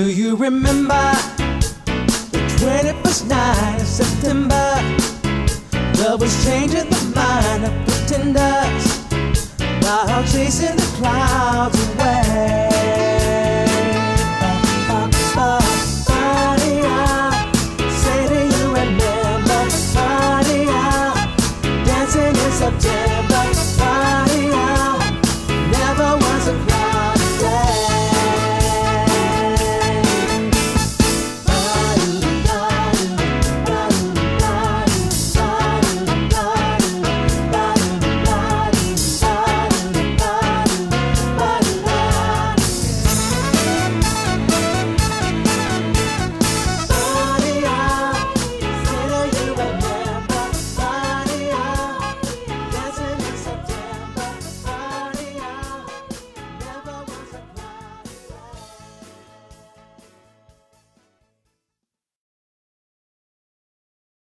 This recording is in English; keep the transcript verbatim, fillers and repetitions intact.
Do you remember the twenty-first night of September? Love was changing the mind of pretenders while chasing the clouds away.